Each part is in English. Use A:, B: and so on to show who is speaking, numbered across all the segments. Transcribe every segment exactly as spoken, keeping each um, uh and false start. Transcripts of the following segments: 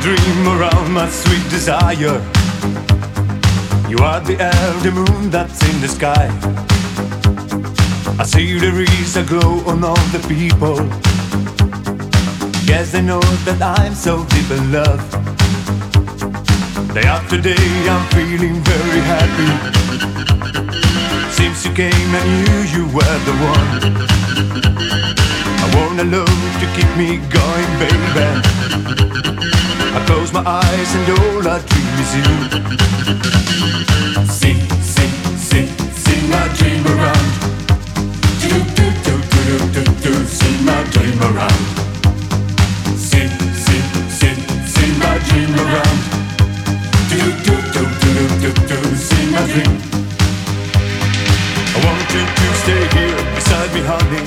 A: dream around my sweet desire. You are the air, the moon that's in the sky. I see there is a glow on all the people. Yes, they know that I'm so deep in love. Day after day I'm feeling very happy. Since you came I knew you were the one. I want a love to keep me going, baby. I close my eyes and all I dream is you. Sing, sing, sing, sing my dream around. Do, do, do, do, do, do, do, sing my dream around. Sing, sing, sing, sing my dream around. Do, do, do, do, do, do, do, sing my dream. I want you to stay here beside me, honey.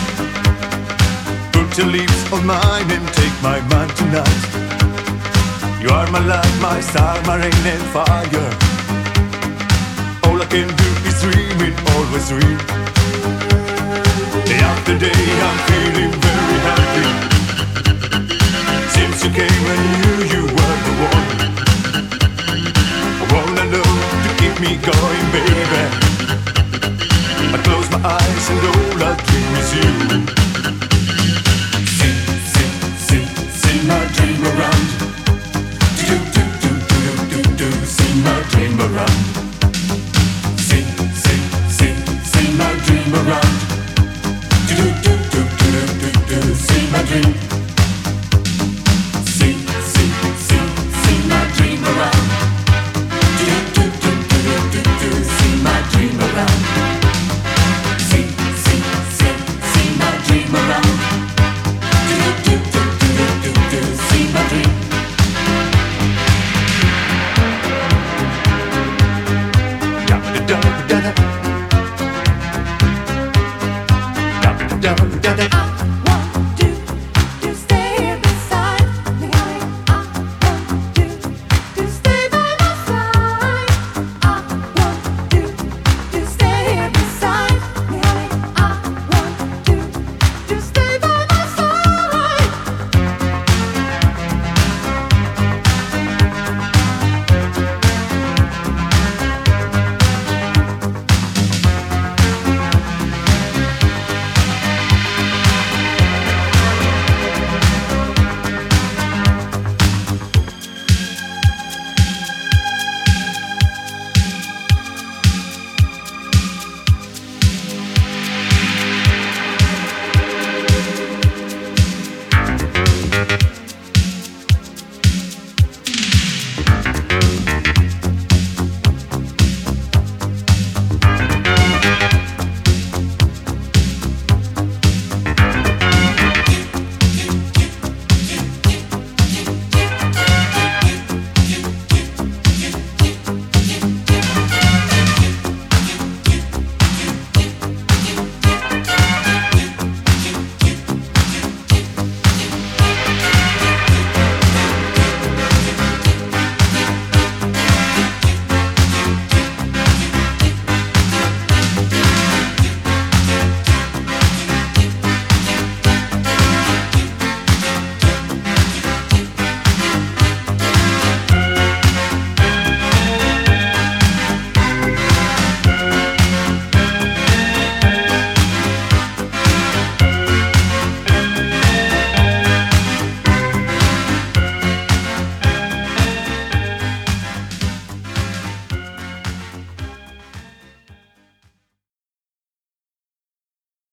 A: Put your lips on mine and take my mind tonight. You are my light, my star, my rain and fire. All I can do is dream it, always dream. Day after day I'm feeling very happy. Since you came I knew you were the one. I want a love to keep me going, baby. I close my eyes and all I dream is you. Sing, sing, sing, sing my dream around. Do, do, do, do, do, do, sing my dream around. Sing, sing, sing, sing my dream around. Do, do, do, do, do, do, do, sing my dream. Sing, sing, sing, sing my dream around. Do, do, do, do, do, do, sing my dream around. Sing, sing, sing, sing my dream around. Do, do, do, do, do, do, sing my dream. Da da da da da.